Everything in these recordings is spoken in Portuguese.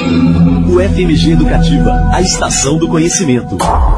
O FMG Educativa, a estação do conhecimento.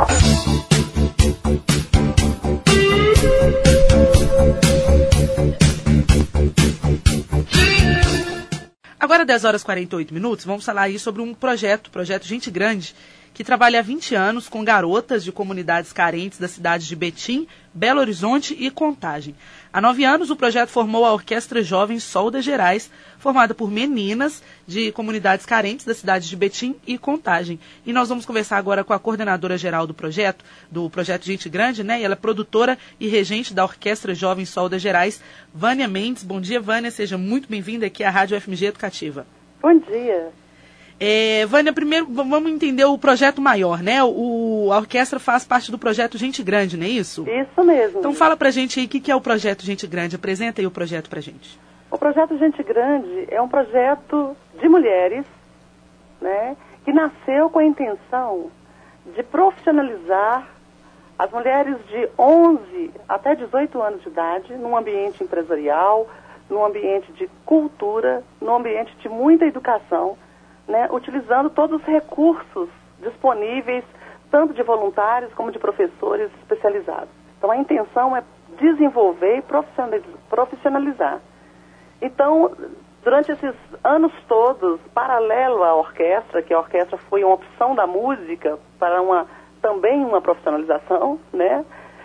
Agora, 10 horas e 48 minutos, vamos falar aí sobre um projeto Gente Grande, que trabalha há 20 anos com garotas de comunidades carentes das cidades de Betim, Belo Horizonte e Contagem. Há 9 anos, o projeto formou a Orquestra Jovem Sol das Gerais, formada por meninas de comunidades carentes das cidades de Betim e Contagem. E nós vamos conversar agora com a coordenadora geral do projeto Gente Grande, né? E ela é produtora e regente da Orquestra Jovem Sol das Gerais, Vânia Mendes. Bom dia, Vânia. Seja muito bem-vinda aqui à Rádio FMG Educativa. Bom dia. Vânia, primeiro vamos entender o projeto maior, né? A orquestra faz parte do projeto Gente Grande, não é isso? Isso mesmo. Então fala pra gente aí o que é o projeto Gente Grande. Apresenta aí o projeto pra gente. O projeto Gente Grande é um projeto de mulheres, né? Que nasceu com a intenção de profissionalizar as mulheres de 11 até 18 anos de idade num ambiente empresarial, num ambiente de cultura, num ambiente de muita educação, né, utilizando todos os recursos disponíveis, tanto de voluntários como de professores especializados. Então, a intenção é desenvolver e profissionalizar. Então, durante esses anos todos, paralelo à orquestra, que a orquestra foi uma opção da música para também uma profissionalização, né,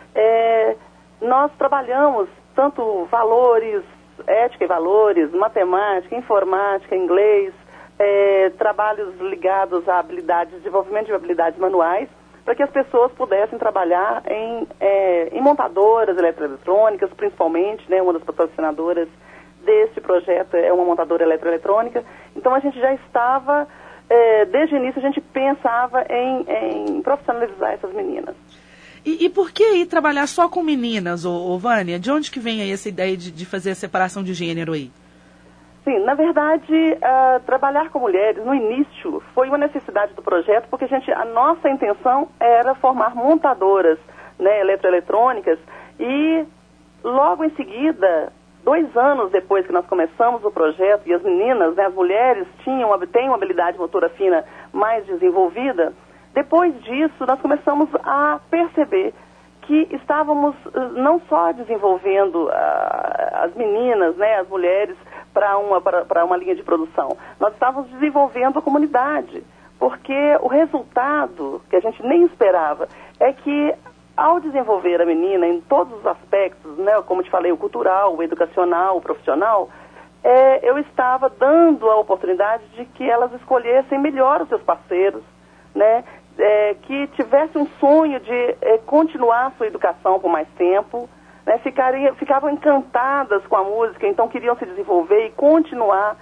nós trabalhamos tanto valores, ética e valores, matemática, informática, inglês, trabalhos ligados a habilidades, desenvolvimento de habilidades manuais, para que as pessoas pudessem trabalhar em montadoras eletroeletrônicas, principalmente, né, uma das patrocinadoras desse projeto é uma montadora eletroeletrônica. Então a gente já estava, desde o início a gente pensava em profissionalizar essas meninas. E por que ir trabalhar só com meninas, Vânia? De onde que vem aí essa ideia de fazer a separação de gênero aí? Sim, na verdade, trabalhar com mulheres, no início, foi uma necessidade do projeto, porque a nossa intenção era formar montadoras, né, eletroeletrônicas, e logo em seguida, 2 anos depois que nós começamos o projeto, e as meninas, né, as mulheres, têm uma habilidade motora fina mais desenvolvida, depois disso nós começamos a perceber que estávamos não só desenvolvendo as meninas, né, as mulheres, para uma linha de produção. Nós estávamos desenvolvendo a comunidade, porque o resultado, que a gente nem esperava, é que ao desenvolver a menina em todos os aspectos, né, como te falei, o cultural, o educacional, o profissional, eu estava dando a oportunidade de que elas escolhessem melhor os seus parceiros, né, que tivesse um sonho de continuar a sua educação por mais tempo, né, ficavam encantadas com a música, então queriam se desenvolver e continuar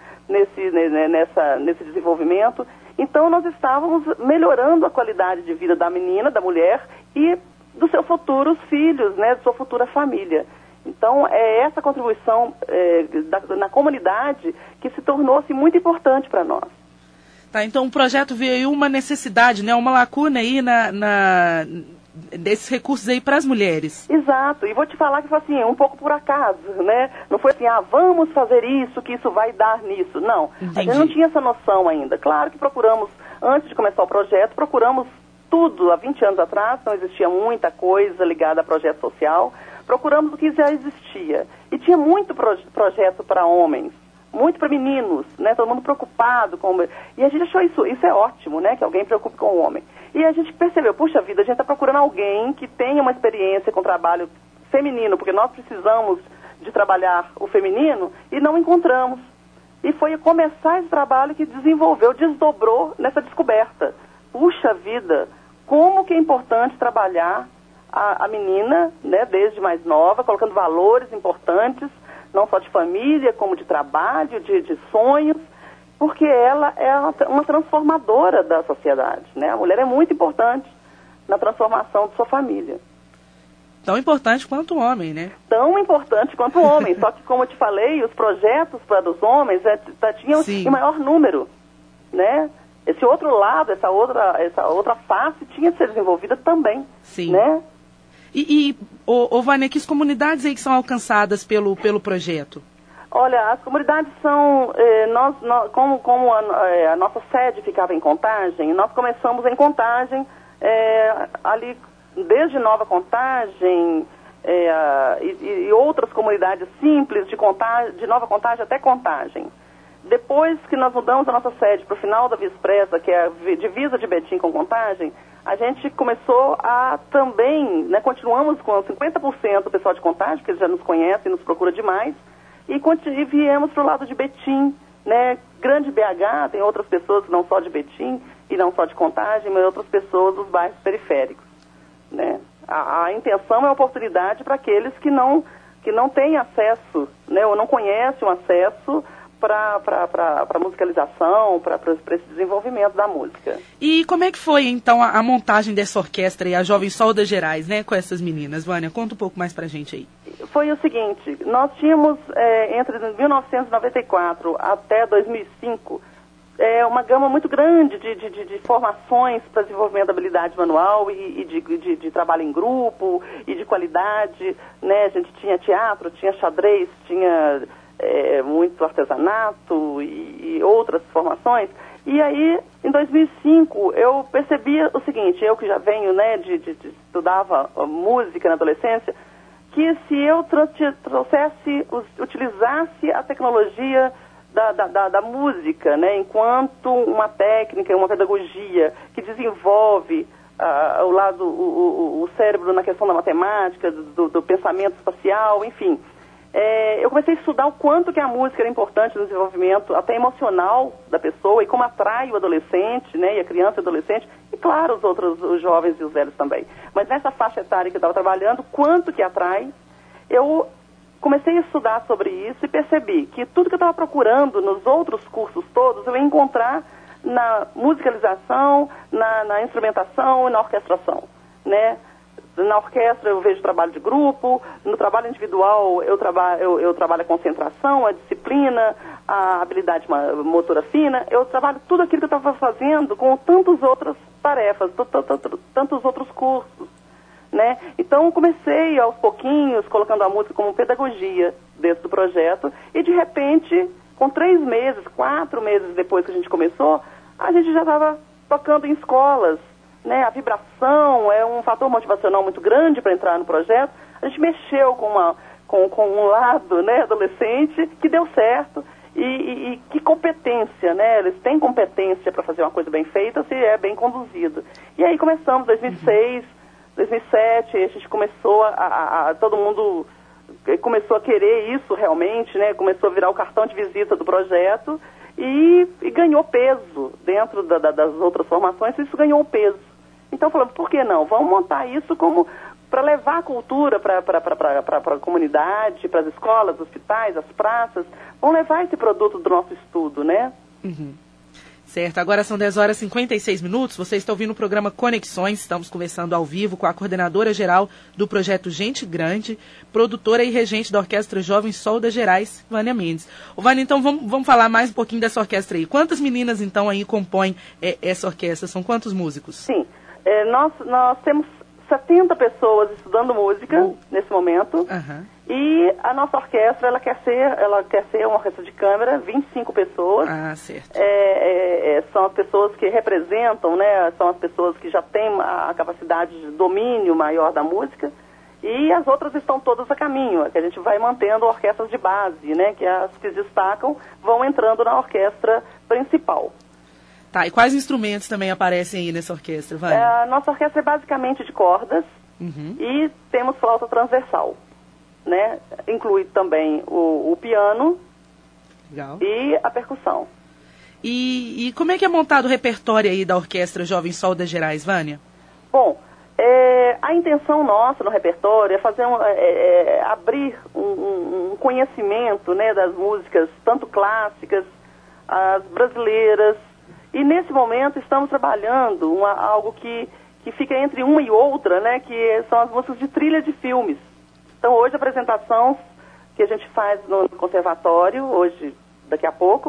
nesse desenvolvimento. Então nós estávamos melhorando a qualidade de vida da menina, da mulher e dos seus futuros filhos, né, de sua futura família. Então é essa contribuição na comunidade que se tornou-se muito importante para nós. Tá, então o projeto veio uma necessidade, né, uma lacuna aí desses recursos aí para as mulheres. Exato, e vou te falar que foi assim, um pouco por acaso, né? Não foi assim, vamos fazer isso, que isso vai dar nisso. Não, entendi. A gente não tinha essa noção ainda. Claro que procuramos, antes de começar o projeto, procuramos tudo. Há 20 anos atrás não existia muita coisa ligada a projeto social. Procuramos o que já existia. E tinha muito projeto para homens, muito para meninos, né? Todo mundo preocupado com... E a gente achou isso é ótimo, né? Que alguém preocupe com o homem. E a gente percebeu, puxa vida, a gente está procurando alguém que tenha uma experiência com trabalho feminino, porque nós precisamos de trabalhar o feminino e não encontramos. E foi começar esse trabalho que desdobrou nessa descoberta. Puxa vida, como que é importante trabalhar a menina, né, desde mais nova, colocando valores importantes, não só de família, como de trabalho, de sonhos, porque ela é uma transformadora da sociedade, né? A mulher é muito importante na transformação de sua família. Tão importante quanto o homem, né? Tão importante quanto o homem, só que, como eu te falei, os projetos para os homens tinham em maior número, né? Esse outro lado, essa outra face tinha de ser desenvolvida também, sim, né? Vânia, que as comunidades aí que são alcançadas pelo projeto? Olha, as comunidades são, como a nossa sede ficava em Contagem, nós começamos em Contagem, ali desde Nova Contagem e outras comunidades simples de Nova Contagem até Contagem. Depois que nós mudamos a nossa sede para o final da Via Expressa, que é a divisa de Betim com Contagem, a gente começou a também, né, continuamos com 50% do pessoal de Contagem, porque eles já nos conhecem e nos procura demais, e viemos para o lado de Betim, né, Grande BH, tem outras pessoas não só de Betim e não só de Contagem, mas outras pessoas dos bairros periféricos, né. A intenção é a oportunidade para aqueles que não têm acesso, né, ou não conhecem o acesso para musicalização, para esse desenvolvimento da música. E como é que foi, então, a montagem dessa orquestra e a Jovem Solda Gerais, né, com essas meninas? Vânia, conta um pouco mais pra gente aí. Foi o seguinte, nós tínhamos, entre 1994 até 2005, uma gama muito grande de formações para desenvolvimento da habilidade manual e de trabalho em grupo e de qualidade, né? A gente tinha teatro, tinha xadrez, tinha muito artesanato e outras formações. E aí, em 2005, eu percebi o seguinte, eu que já venho, né, estudava música na adolescência, que se eu utilizasse a tecnologia da música, né, enquanto uma técnica, uma pedagogia que desenvolve o cérebro na questão da matemática, do pensamento espacial, enfim. Eu comecei a estudar o quanto que a música era importante no desenvolvimento até emocional da pessoa e como atrai o adolescente, né, e a criança e o adolescente, e claro, os jovens e os velhos também. Mas nessa faixa etária que eu estava trabalhando, quanto que atrai, eu comecei a estudar sobre isso e percebi que tudo que eu estava procurando nos outros cursos todos, eu ia encontrar na musicalização, na instrumentação e na orquestração, né? Na orquestra eu vejo trabalho de grupo, no trabalho individual eu trabalho a concentração, a disciplina, a habilidade motora fina, eu trabalho tudo aquilo que eu estava fazendo com tantas outras tarefas, tantos outros cursos, né? Então comecei aos pouquinhos colocando a música como pedagogia dentro do projeto e de repente, com 3 meses, 4 meses depois que a gente começou, a gente já estava tocando em escolas, né? A vibração é um fator motivacional muito grande para entrar no projeto. A gente mexeu com um lado, né, adolescente que deu certo e que competência, né? Eles têm competência para fazer uma coisa bem feita se é bem conduzido. E aí começamos, 2006, 2007, a gente começou todo mundo começou a querer isso realmente, né? Começou a virar o cartão de visita do projeto e ganhou peso dentro das outras formações, isso ganhou peso. Então falamos, por que não? Vamos montar isso como para levar a cultura para a comunidade, para as escolas, hospitais, as praças. Vamos levar esse produto do nosso estudo, né? Uhum. Certo, agora são 10h56. Você está ouvindo o programa Conexões. Estamos conversando ao vivo com a coordenadora geral do projeto Gente Grande, produtora e regente da Orquestra Jovem Solda Gerais, Vânia Mendes. Vânia, então vamos falar mais um pouquinho dessa orquestra aí. Quantas meninas então aí compõem essa orquestra? São quantos músicos? Sim, nós temos 70 pessoas estudando música nesse momento. Uhum. E a nossa orquestra, ela quer ser uma orquestra de câmara, 25 pessoas. Ah, certo. São as pessoas que representam, né? São as pessoas que já têm a capacidade de domínio maior da música. E as outras estão todas a caminho, que a gente vai mantendo orquestras de base, né? Que as que destacam vão entrando na orquestra principal. Tá, e quais instrumentos também aparecem aí nessa orquestra, Vânia? A nossa orquestra é basicamente de cordas. Uhum. E temos flauta transversal, né? Inclui também o piano. Legal. E a percussão. E como é que é montado o repertório aí da Orquestra Jovem Solda Gerais, Vânia? Bom, a intenção nossa no repertório é fazer abrir um conhecimento, né, das músicas, tanto clássicas, as brasileiras. E nesse momento estamos trabalhando algo que fica entre uma e outra, né, que são as músicas de trilha de filmes. Então hoje a apresentação que a gente faz no conservatório, hoje, daqui a pouco,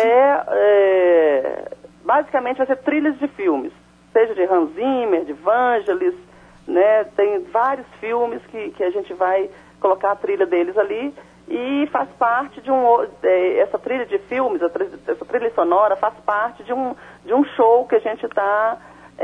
basicamente vai ser trilhas de filmes, seja de Hans Zimmer, de Vangelis, né, tem vários filmes que a gente vai colocar a trilha deles ali e faz parte de essa trilha de filmes, essa trilha sonora faz parte de um show que a gente está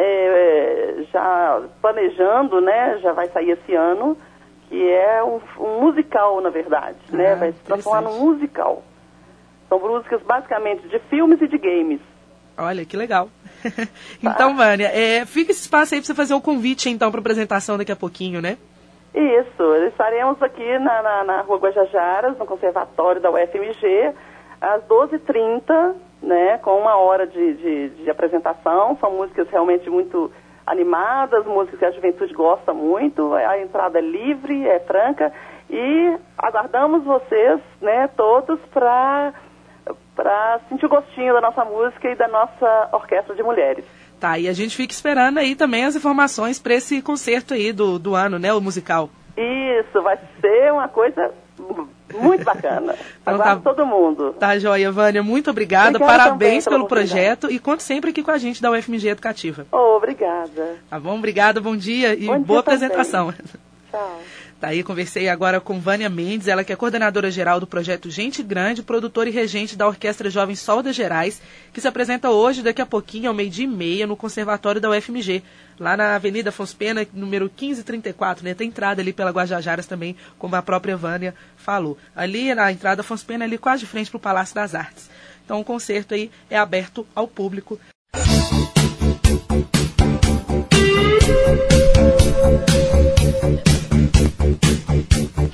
já planejando, né? Já vai sair esse ano, que é um musical, na verdade, né? Vai se transformar num musical. São músicas basicamente de filmes e de games. Olha, que legal. Então, Vânia, fica esse espaço aí para você fazer o convite, então, para a apresentação daqui a pouquinho, né? Isso, estaremos aqui na Rua Guajajaras, no Conservatório da UFMG, às 12h30, né, com 1 hora de apresentação. São músicas realmente muito animadas, músicas que a juventude gosta muito. A entrada é livre, é franca, e aguardamos vocês, né, todos para sentir o gostinho da nossa música e da nossa orquestra de mulheres. Tá, e a gente fica esperando aí também as informações para esse concerto aí do ano, né, o musical. Isso, vai ser uma coisa muito bacana. Então, aguardo todo mundo. Tá, joia, Vânia, muito obrigada, parabéns pelo projeto e conte sempre aqui com a gente da UFMG Educativa. Obrigada. Tá bom, obrigada, bom dia e boa apresentação. Tchau. Tá aí, conversei agora com Vânia Mendes, ela que é coordenadora geral do projeto Gente Grande, produtora e regente da Orquestra Jovem Sol das Gerais, que se apresenta hoje, daqui a pouquinho, ao 12h30, no Conservatório da UFMG, lá na Avenida Afonso Pena, número 1534, né? Tem entrada ali pela Guajajaras também, como a própria Vânia falou. Ali na entrada Afonso Pena, ali quase de frente para o Palácio das Artes. Então o concerto aí é aberto ao público.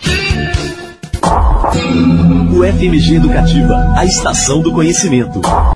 UFMG Educativa, a estação do conhecimento.